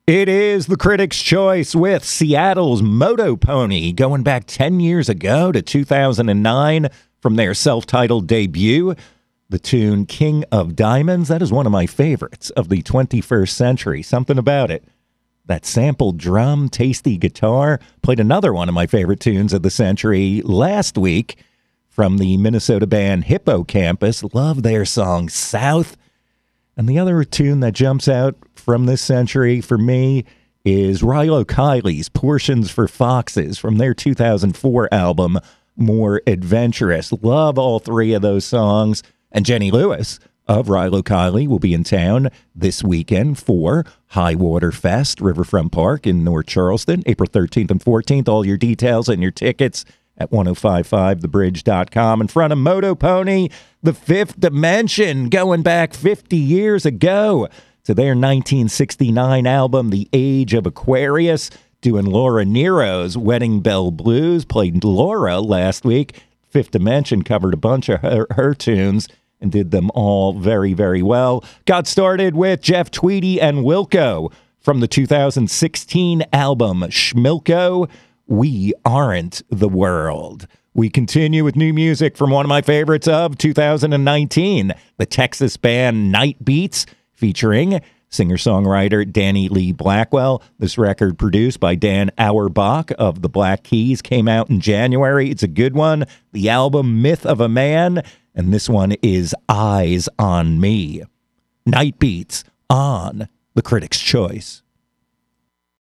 It is the Critics' Choice with Seattle's Moto Pony, going back 10 years ago to 2009 from their self-titled debut. The tune King of Diamonds, that is one of my favorites of the 21st century. Something about it. That sampled drum, tasty guitar. Played another one of my favorite tunes of the century last week from the Minnesota band Hippocampus. Love their song South. And the other tune that jumps out from this century for me is Rilo Kiley's Portions for Foxes from their 2004 album, More Adventurous. Love all three of those songs. And Jenny Lewis of Rilo Kiley will be in town this weekend for High Water Fest, Riverfront Park in North Charleston, April 13th and 14th. All your details and your tickets at 1055thebridge.com. In front of Moto Pony, The Fifth Dimension, going back 50 years ago to their 1969 album, The Age of Aquarius, doing Laura Nero's Wedding Bell Blues. Played Laura last week. Fifth Dimension covered a bunch of her tunes and did them all very, very well. Got started with Jeff Tweedy and Wilco from the 2016 album Schmilko, We Aren't the World. We continue with new music from one of my favorites of 2019, the Texas band Night Beats, featuring singer-songwriter Danny Lee Blackwell. This record, produced by Dan Auerbach of the Black Keys, came out in January. It's a good one. The album Myth of a Man, and this one is Eyes on Me. Night Beats on The Critics' Choice.